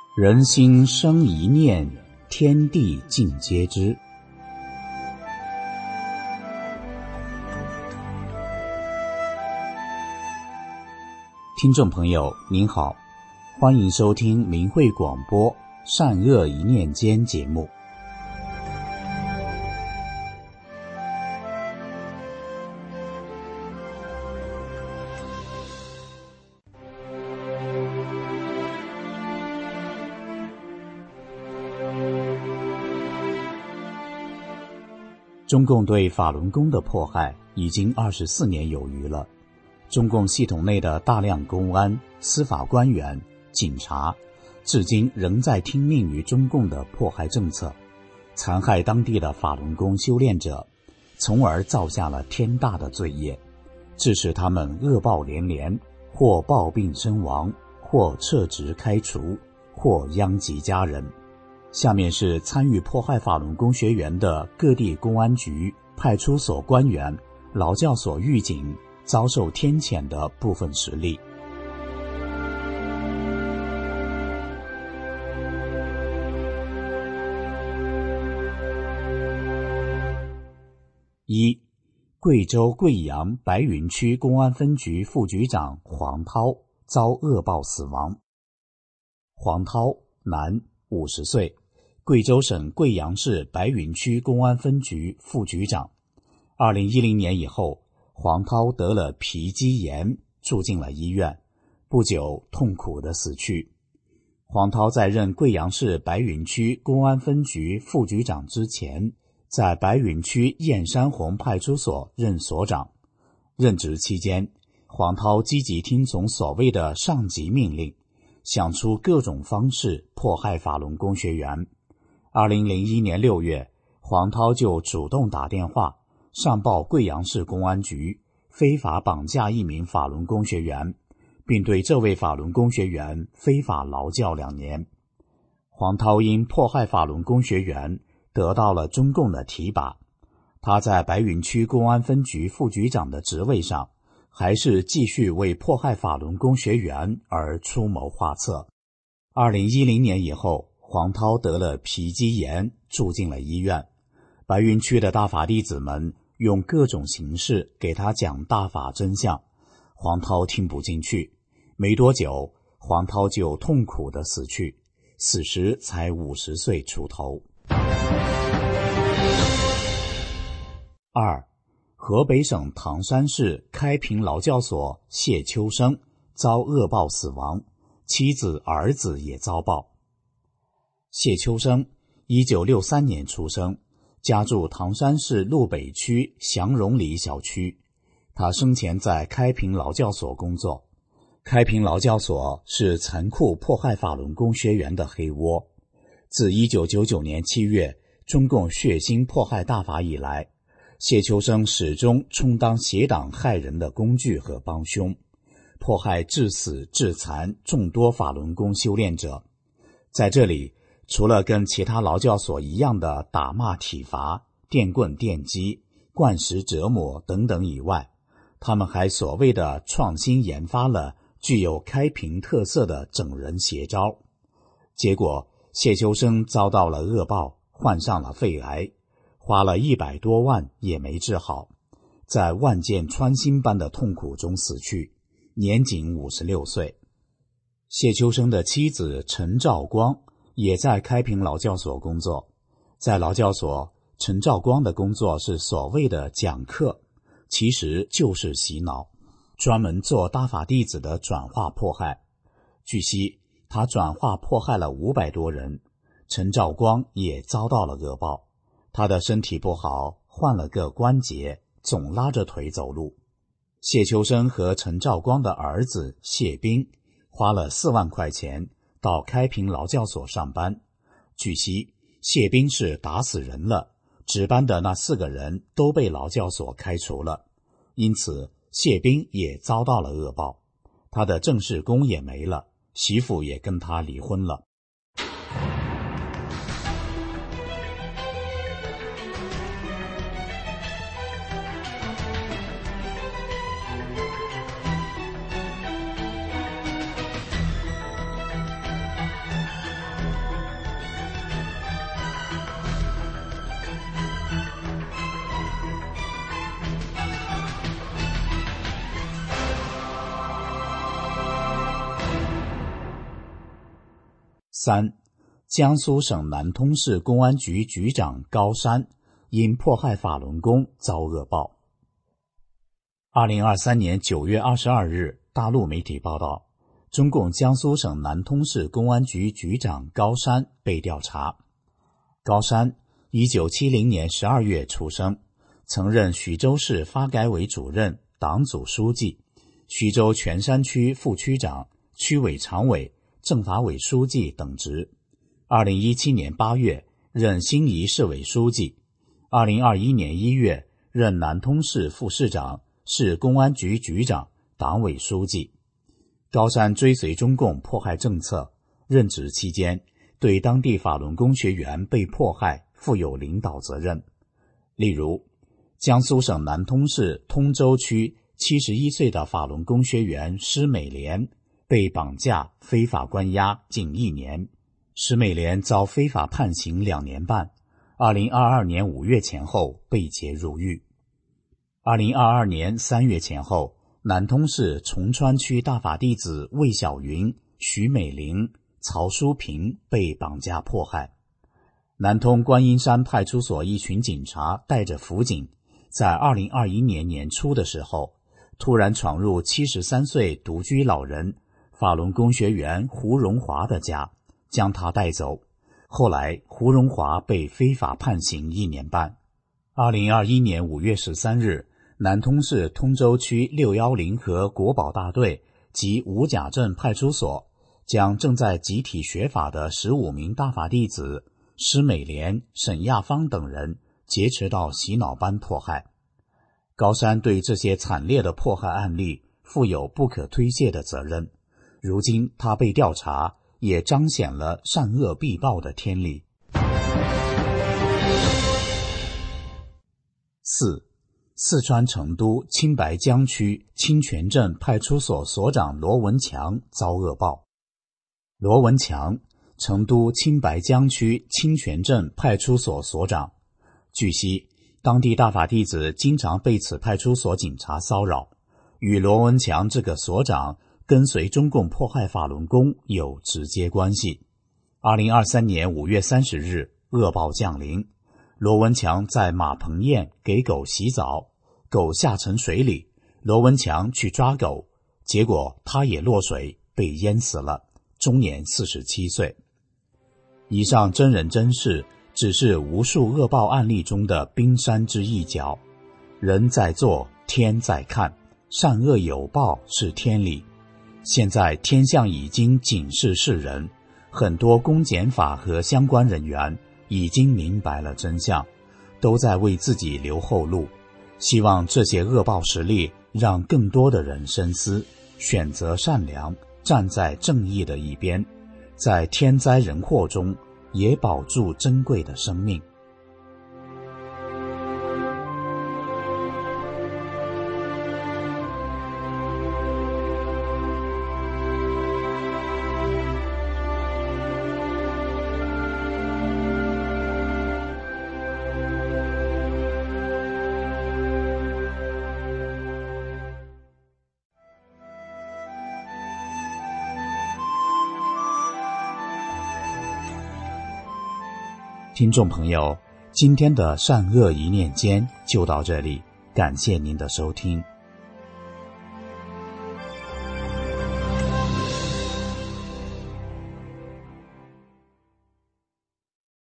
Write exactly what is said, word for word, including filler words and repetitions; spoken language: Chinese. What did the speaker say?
人心生一念，天地尽皆知。听众朋友您好，欢迎收听明慧广播善恶一念间节目。中共对法轮功的迫害已经二十四年有余了。中共系统内的大量公安、司法官员、警察，至今仍在听命于中共的迫害政策，残害当地的法轮功修炼者，从而造下了天大的罪业，致使他们恶报连连，或暴病身亡，或撤职开除，或殃及家人。下面是参与迫害法轮功学员的各地公安局、派出所官员、劳教所狱警遭受天谴的部分实例。一、贵州贵阳白云区公安分局副局长黄涛遭恶报死亡。黄涛，男，五十岁，贵州省贵阳市白云区公安分局副局长。二零一零年以后，黄涛得了皮肌炎，住进了医院，不久痛苦地死去。黄涛在任贵阳市白云区公安分局副局长之前，在白云区燕山红派出所任所长。任职期间，黄涛积极听从所谓的上级命令，想出各种方式迫害法轮功学员。二零零一年六月，黄涛就主动打电话上报贵阳市公安局，非法绑架一名法轮功学员，并对这位法轮功学员非法劳教两年。黄涛因迫害法轮功学员得到了中共的提拔，他在白云区公安分局副局长的职位上，还是继续为迫害法轮功学员而出谋划策。二零一零年以后，黄涛得了皮肌炎，住进了医院。白云区的大法弟子们用各种形式给他讲大法真相，黄涛听不进去。没多久，黄涛就痛苦地死去，死时才五十岁出头。二、河北省唐山市开平劳教所谢秋生遭恶报死亡，妻子儿子也遭报。谢秋生一九六三年出生，家住唐山市路北区祥荣里小区。他生前在开平劳教所工作。开平劳教所是残酷迫害法轮功学员的黑窝。自一九九九年七月中共血腥迫害大法以来，谢秋生始终充当邪党害人的工具和帮凶，迫害致死致残众多法轮功修炼者。在这里，除了跟其他劳教所一样的打骂体罚、电棍电击、灌食折磨等等以外，他们还所谓的创新研发了具有开平特色的整人邪招。结果谢秋生遭到了恶报，患上了肺癌，花了一百多万也没治好，在万箭穿心般的痛苦中死去，年仅五十六岁。谢秋生的妻子陈兆光也在开平劳教所工作。在劳教所，陈兆光的工作是所谓的讲课，其实就是洗脑，专门做大法弟子的转化迫害。据悉，他转化迫害了五百多人，陈兆光也遭到了恶报。他的身体不好，换了个关节，总拉着腿走路。谢秋生和陈兆光的儿子谢斌花了四万块钱到开平劳教所上班。据悉，谢斌是打死人了，值班的那四个人都被劳教所开除了，因此谢斌也遭到了恶报。他的正式工也没了，媳妇也跟他离婚了。 三、江苏省南通市公安局局长高山因迫害法轮功遭恶报。二零二三年九月二十二日，大陆媒体报道，中共江苏省南通市公安局局长高山被调查。高山一九七零年十二月出生，曾任徐州市发改委主任、党组书记、徐州全山区副区长、区委常委、政法委书记等职。二零一七年八月任兴宜市委书记，二零二一年一月任南通市副市长、市公安局局长、党委书记。高山追随中共迫害政策，任职期间对当地法轮功学员被迫害负有领导责任。例如，江苏省南通市通州区七十一岁的法轮功学员施美莲被绑架、非法关押近一年，施美莲遭非法判刑两年半，二零二二年五月前后被解入狱。二零二二年三月前后，南通市崇川区大法弟子魏小云、徐美玲、曹淑平被绑架迫害。南通观音山派出所一群警察带着辅警，在二零二一年年初的时候，突然闯入七十三岁独居老人法轮功学员胡荣华的家，将他带走。后来胡荣华被非法判刑一年半。二零二一年五月十三日，南通市通州区六一零和国保大队及五甲镇派出所将正在集体学法的十五名大法弟子施美莲、沈亚芳等人劫持到洗脑班迫害。高山对这些惨烈的迫害案例负有不可推卸的责任，如今他被调查，也彰显了善恶必报的天理。四、四川成都青白江区清泉镇派出所所长罗文强遭恶报。罗文强，成都青白江区清泉镇派出所所长。据悉，当地大法弟子经常被此派出所警察骚扰，与罗文强这个所长跟随中共迫害法轮功有直接关系。二零二三年五月三十日，恶报降临，罗文强在马棚堰给狗洗澡，狗下沉水里，罗文强去抓狗，结果他也落水被淹死了，终年四十七岁。以上真人真事只是无数恶报案例中的冰山之一角，人在做，天在看，善恶有报是天理。现在天象已经警示世人，很多公检法和相关人员已经明白了真相，都在为自己留后路。希望这些恶报实例让更多的人深思，选择善良，站在正义的一边，在天灾人祸中也保住珍贵的生命。听众朋友，今天的善恶一念间就到这里，感谢您的收听。